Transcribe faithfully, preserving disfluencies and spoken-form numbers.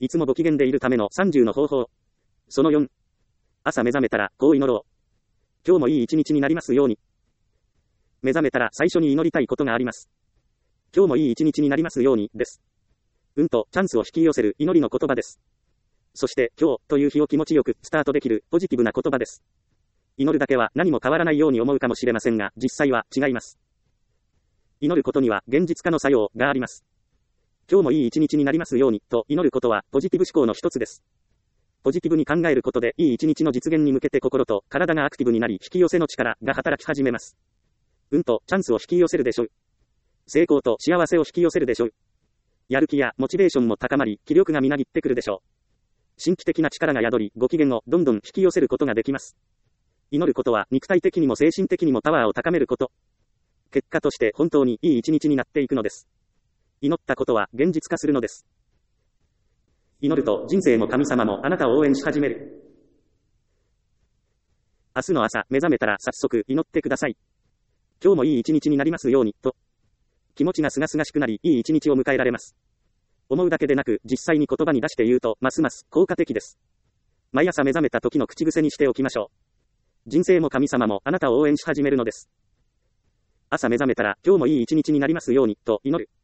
いつもご機嫌でいるためのさんじゅうの方法。そのよん。朝目覚めたら、こう祈ろう。今日もいい一日になりますように。目覚めたら最初に祈りたいことがあります。今日もいい一日になりますように、です。運とチャンスを引き寄せる祈りの言葉です。そして、今日という日を気持ちよくスタートできるポジティブな言葉です。祈るだけは何も変わらないように思うかもしれませんが、実際は違います。祈ることには現実化の作用があります。今日もいい一日になりますようにと祈ることはポジティブ思考の一つです。ポジティブに考えることでいい一日の実現に向けて心と体がアクティブになり引き寄せの力が働き始めます。運とチャンスを引き寄せるでしょう。成功と幸せを引き寄せるでしょう。やる気やモチベーションも高まり、気力がみなぎってくるでしょう。神秘的な力が宿り、ご機嫌をどんどん引き寄せることができます。祈ることは肉体的にも精神的にもパワーを高めること。結果として本当にいい一日になっていくのです。祈ったことは現実化するのです。祈ると人生も神様もあなたを応援し始める。明日の朝目覚めたら早速祈ってください。今日もいい一日になりますようにと。気持ちがすがすがしくなり、いい一日を迎えられます。思うだけでなく、実際に言葉に出して言うと、ますます効果的です。毎朝目覚めた時の口癖にしておきましょう。人生も神様もあなたを応援し始めるのです。朝目覚めたら、今日もいい一日になりますように、と祈る。